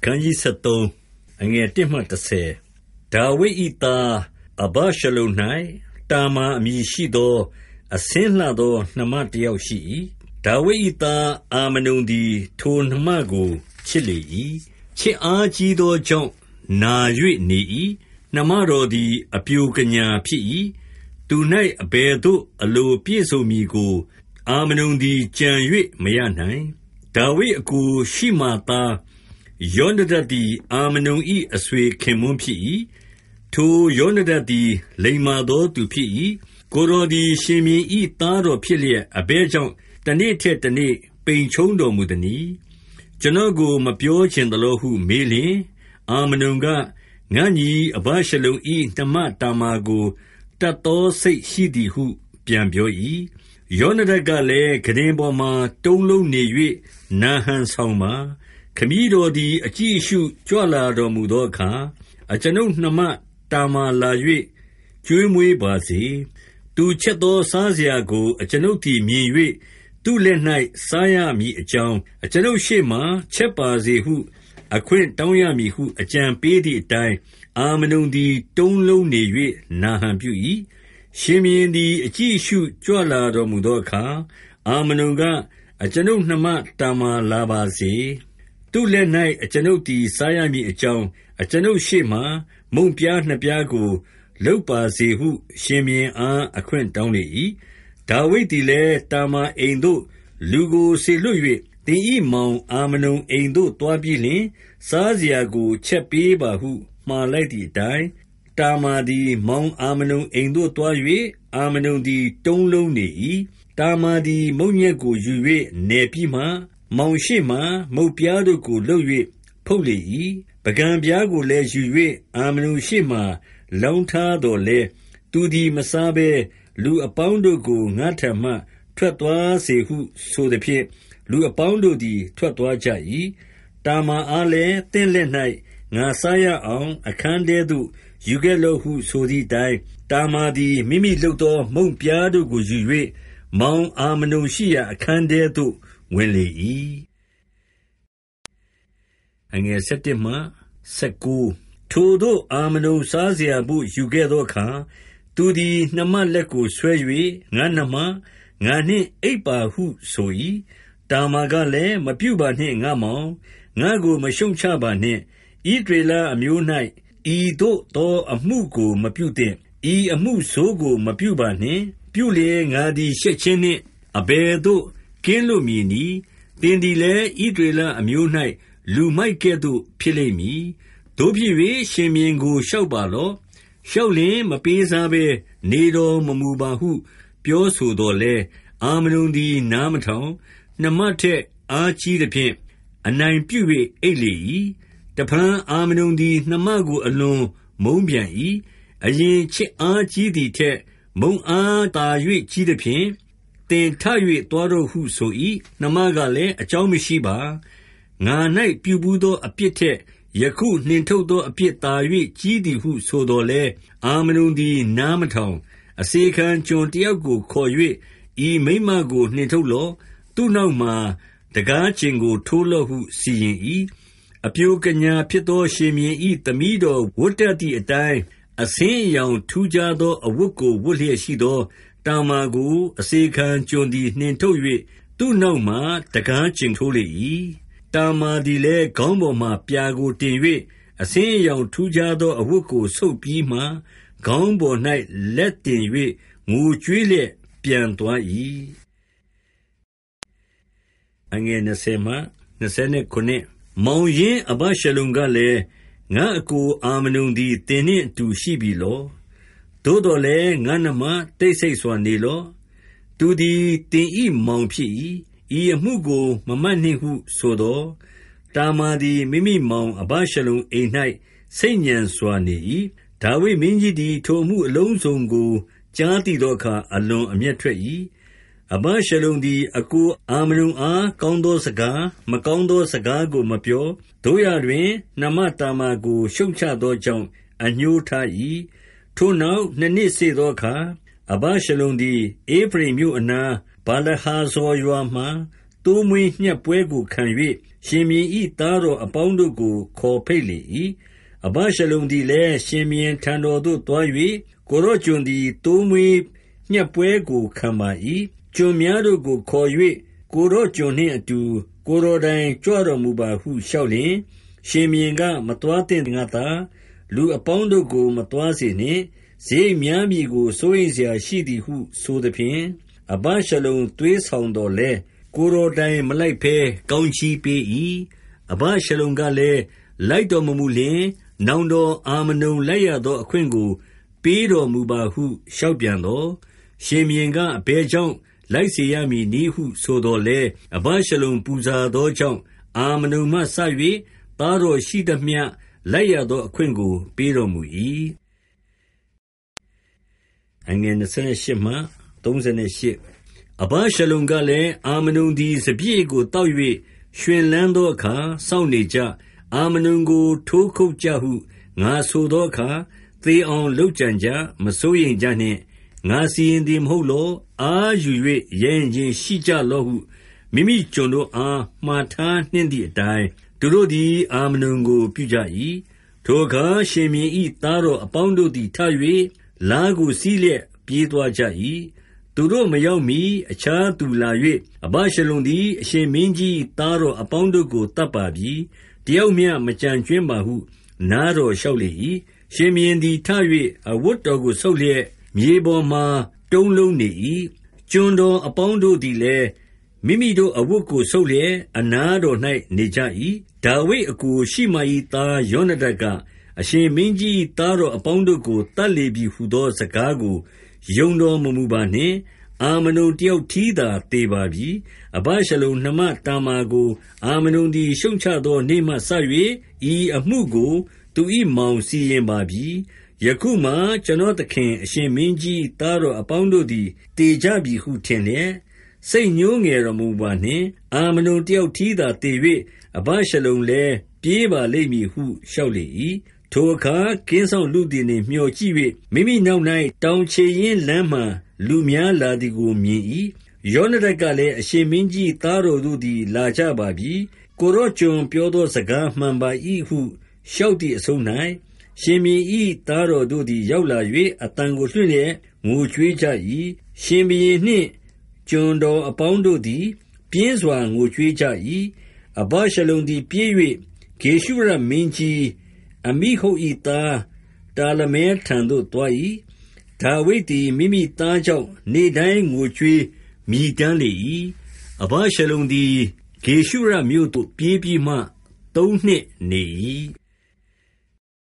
န်းကြီး73အငယ်1မှ10ဒါဝိဒ်၏သားအဘရှလုံ၌တာမာအမည်ရှိသောအဆင်းလှသောနှမတစ်ယောက်ရှိ၏ဒါဝိဒ်၏သားအာမနုန်သည်ထိုနှမကိုချစ်လေ၏ချစ်အားကြီးသောကြောင့်နာ၍နေ၏နှမတော်သည်အပျိုကညာဖြစ်၏သူ၌အဘယ်သို့အလိုပြည့်စုံမည်ကိုအာမနုန်သည်ကြံ၍မရနိုင်ဒါဝိဒ်အစ်ကိုရှိမာသားယောနဒပ်သည်အာမနုန်၏အဆွေခင်ပွန်းဖြစ်၏ထိုယောနဒပ်သည်လိမ္မာသောသူဖြစ်၏ကိုယ်တော်သည်ရှင်ဘုရင်၏သားတော်ဖြစ်လျက်အဘယ်ကြောင့်တနေ့ထက်တနေ့ပိန်ချုံတော်မူသနည်းကျွန်တော်ကိုမပြောချင်သလောဟုမေးလျှင်အာမနုန်ကငါညီအဘရှလုံ၏နှမတာမာကိုတတ်သောစိတ်ရှိသည်ဟုပြန်ပြော၏ယောနဒပ်ကလည်းခုတင်ပေါ်မှတုံးလုံးနေ၍နာဟန်ဆောင်ပါခမည်းတော်သည်အကြည့်အရှုကြွလာတော်မူသောအခါအကျွန်ုပ်နှမတာမာလာ၍ကျွေးမွေးပါစေသူချက်သောစားစရာကိုအကျွန်ုပ်သည်မြင်၍သူ့လက်၌စားရမည်အကြောင်းအကျွန်ုပ်ရှေ့မှချက်ပါစေဟုအခွင့်တောင်းရမည်ဟုအကြံပေးသည့်အတိုင်းအာမနုန်သည်တုံးလုံးနေ၍နာဟန်ပြု၏ရှင်ဘုရင်သည်အကြည့်အရှုကြွလာတော်မူသောအခါအာမနုန်ကအကျွန်ုပ်နှမတာမာလာပါစေသူ့လက်၌အကျွန်ုပ်သည်စားရမည်အကြောင်းအကျွန်ုပ်ရှေ့မှမုန့်ပြားနှစ်ပြားကိုလုပ်ပါစေဟုရှင်ဘုရင်အားအခွင့်တောင်းလေ၏ဒါဝိဒ်သည်လည်းတာမာအိမ်သို့လူကိုစေလွှတ်၍သင်၏မောင်အာမနုန်အိမ်သို့သွားပြီးလျှင်စားစရာကိုချက်ပေးပါဟုမှာလိုက်သည့်အတိုင်းတာမာသည်မောင်အာမနုန်အိမ်သို့သွား၍အာမနုန်သည်တုံးလုံးနေ၏တာမာသည်မုန့်ညက်ကိုယူ၍နယ်ပြီးမှမောင်ရှေ့မှမုန့်ပြားတို့ကိုလုပ်၍ဖုတ်လေ၏ပကံပြားကိုလည်းယူ၍အာမနုန်ရှေ့မှလောင်းထားတော်လဲသူသည်မစားဘဲလူအပေါင်းတို့ကိုငါထံမှထွက်သွားစေဟုဆိုသည်ဖြင့်လူအပေါင်းတို့သည်ထွက်သွားကြ၏တာမာအားလည်းသင်လက်၌ငါစားရအောင်အခန်းထဲသို့ယူခဲ့လော့ဟုဆိုသည့်အတိုင်းတာမာသည်မိမိလုပ်သောမုန့်ပြားတို့ကိုယူ၍မောင်အာမနုန်ရှိရာအခန်းထဲသို့ဝင်လေ၏အငယ်7မှ19ထိုသို့အာမနုန်စားစရာဘို့ယူခဲ့သောအခါသူသည်နှမလက်ကိုဆွဲ၍ငါနှမငါနှင့်အိပ်ပါဟုဆို၏တာမာကလည်းမပြုပါနှင့်ငါမောင်ငါကိုမရှုံချပါနှင့်ဣသရေလအမျိုး၌ဤသို့သောအမှုကိုမပြုသင့်ဤအမှုဆိုးကိုမပြုပါနှင့်ပြုလျင်ငါသည်ရှက်ခြင်းနှင့်အဘယ်သို့ကင်းလွတ်မည်နည်းသင်သည်လည်းဣသရေလအမျိုး၌လူမိုက်ကဲ့သို့ဖြစ်လိမ့်မည်တို့ဖြစ်၍ရှင်ဘုရင်ကိုလျှောက်ပါလော့လျှောက်လျင်မပေးစားဘဲနေတော်မမူပါဟုပြောဆိုတော်လဲအာမနုန်သည်နားမထောင်နှမထက်အားကြီးသဖြင့်အနိုင်ပြု၍အိပ်လေ၏တဖန်အာမနုန်သည်နှမကိုအလွန်မုန်းပြန်၏အရင်ချစ်အားကြီးသည်ထက်မုန်းအားသာ၍ကြီးသဖြင့်သင်ထ၍သွားတော့ဟုဆို၏နှမကလည်းအကြောင်းမရှိပါငါ၌ပြုဘူးသောအပြစ်ထက်ယခုနှင်ထုတ်သောအပြစ်သာ၍ကြီးသည်ဟုဆိုတော်လဲအာမနုန်သည်နားမထောင်အစေခံကျွန်တယောက်ကိုခေါ်၍ဤမိန်းမကိုနှင်ထုတ်လော့သူ့နောက်မှတကားကျင်ကိုထိုးလော့ဟုစီရင်၏အပျိုကညာဖြစ်သောရှင်ဘုရင်၏သမီးတော်ဝတ်တတ်သည့်အတိုင်းအဆင်းအရောင်ထူးခြားသောအဝတ်ကိုဝတ်လျက်ရှိသောတာမာကိုအစေခံကျွန်သည်နှင်ထုတ်၍သူ့နောက်မှတကားကျင်ထိုးလေ၏တာမာသည်လည်းခေါင်းပေါ်မှပြာကိုတင်၍အဆင်းအရောင်ထူးခြားသောအဝတ်ကိုဆုတ်ပြီးမှခေါင်းပေါ်၌လက်တင်၍ငိုကြွေးလျက်ပြန်သွား၏အငယ်20မှ29မောင်ရင်းအဘရှလုံကလည်းငါအကိုအာမနုန်သည်သင်နှင့်အတူရှိပြီလောသို့တော်လည်းငါနှမတိတ်ဆိတ်စွာနေလောသူသည်သင်၏မောင်ဖြစ်၏ဤအမှုကိုမမှတ်နှင့်ဟုဆိုသောတာမာသည်မိမိမောင်အဘရှလုံအိမ်၌စိတ်ညံစွာနေ၏ဒါဝိဒ်မင်းကြီးသည်ထိုအမှုအလုံးစုံကိုကြားသိသောအခါအလွန်အမျက်ထွက်၏အဘရှလုံသည်အကိုအာမနုန်အားကောင်းသောစကားမကောင်းသောစကားကိုမပြောတို့ရတွင်နှမတာမာကိုရှုံချသောကြောင့်အညှိုးထား၏ထိုနောက်နှစ်စေ့သောအခါအဘရှလုံသည်ဧဖရိမ်မြို့အနားဗာလဟာဇော်ရွာမှသိုးမွေးညှပ်ပွဲကိုခံ၍ရှင်ဘုရင်၏သားတော်အပေါင်းတို့ကိုခေါ်ဖိတ်လေ၏။အဗရှလုံသည်လည်းရှင်ဘုရင်ထံတော်သို့သွား၍ကိုယ်တော်ကျွန်သည်သိုးမွေးညှပ်ပွဲကိုခံပါ၏။ကျွန်များတို့ကိုခေါ်၍ကိုယ်တော်ကျွန်နှင့်အတူကိုယ်တော်တိုင်ကြွတော်မူပါဟုလျှောက်လျှင်ရှင်ဘုရင်ကမသွားသင့်ငါသားလူအပေါင်းတို့ကိုမသွားစေနှင့်စရိတ်များမည်ကိုစိုးရိမ်စရာရှိသည်ဟုဆိုသဖြင့်အဗရှလုံသွေးဆောင်တော်လဲကိုယ်တော်တိုင်မလိုက်ဘဲကောင်းချီးပေး၏အဗရှလုံကလည်းလိုက်တော်မမူလျှင်နောင်တော်အာမနုန်လိုက်ရသောအခွင့်ကိုပေးတော်မူပါဟုလျှောက်ပြန်တော်ရှင်ဘုရင်ကအဘယ်ကြောင့်လိုက်စေရမည်နည်းဟုဆိုတော်လဲအဗရှလုံပူဇာသောကြောင့်အာမနုန်မှဆ၍သားတော်ရှိသမျှလိုက်ရသောအခွင့်ကိုပေးတော်မူ၏28အဗရှလုံကလည်းအာမနုန်သည်စပျစ်ကိုတောက်၍ရွှင်လန်းသောအခါစောင့်နေကြအာမနုန်ကိုထိုးခုတ်ကြဟုငါဆိုသောအခါသေအောင်လုပ်ကြံကြမစိုးရိမ်ကြနှင့်ငါစီရင်သည်မဟုတ်လောအားယူ၍ရဲရင်ချင်းရှိကြလောဟုမိမိကျွန်တို့အားမှားထားနှင့်သည့်အတိုင်းသူတို့သည်အာမနုန်ကိုပြုကြ၏ထိုအခါရှင်ဘုရင်၏သားတော်အပေါင်းတို့သည်ထ၍လားကိုစီးလျက်ပြေးသွားကြ၏သူတို့မရောက်မီအခြားသူလာ၍အဗရှလုံသည်အရှင်မင်းကြီးသားတော်အပေါင်းတို့ကိုတတ်ပါပြီတယောက်မျှမကြံကြွင်းပါဟုနားတော်လျှောက်လေ၏ရှင်ဘုရင်သည်ထ၍အဝတ်တော်ကိုဆုတ်လျက်မြေပေါ်မှတုံးလုံးနေ၏ကျွန်တော်အပေါင်းတို့သည်လည်းမိမိတို့အဝတ်ကိုဆုတ်လျက်အနားတော်၌နေကြ၏ဒါဝိဒ်အစ်ကိုရှိမာ၏သားယောနဒန်ကအရှင်မင်းကြီးသားတော်အပေါင်းတို့ကိုတတ်လေပြီဟုသောစကားကိုယုံတော်မမူပါနှင့်အာမနုန်တယောက်ထီးသာသေပါပြီအဗရှလုံနှမတာမာကိုအာမနုန်သည်ရှုံချသောနေ့မှစ၍ဤအမှုကိုသူ၏မောင်စီရင်ပါပြီယခုမှကျွန်တော်သခင်အရှင်မင်းကြီးသားတော်အပေါင်းတို့သည်တေကြပြီဟုထင်လျက်စိတ်ညှိုးငယ်တော်မူပါနှင့်အာမနုန်တယောက်ထီးသာသေ၍အဗရှလုံလည်းပြေးပါလိမ့်မည်ဟုလျှောက်လေ၏ထိုအခါကင်းဆောင်လူသည်နှင့်မျှော်ကြည့်၍မိမိနောက်၌တောင်ခြေရင်းလမ်းမှလူများလာသည်ကိုမြင်၏ယောနဒန်ကလည်းအရှင်မင်းကြီးသားတော်တို့သည်လာကြပါပြီကိုရော့ကျွန်ပြောသောစကားမှန်ပါ၏ဟုလျှောက်သည့်အဆုံး၌ရှင်ဘုရင်၏သားတော်တို့သည်ရောက်လာ၍အတန်ကိုလွှင့်လျက်ငိုကြွေးကြ၏ရှင်ဘုရင်နှင့်ကျွန်တော်အပေါင်းတို့သည်ပြင်းစွာငိုကြွေးကြ၏အဗရှလုံသည်ပြေး၍ဂေရှုရမင်းကြီးအမိဟုတ်၏သားတာလမဲထံသို့သွား၏ဒါဝိဒ်သည်မိမိသားကြောင့်နေ့တိုင်းငိုကြွေးမြည်တမ်းလေ၏အဗရှလုံသည်ဂေရှုရမြို့သို့ပြေးပြီးမှ3နှစ်နေ၏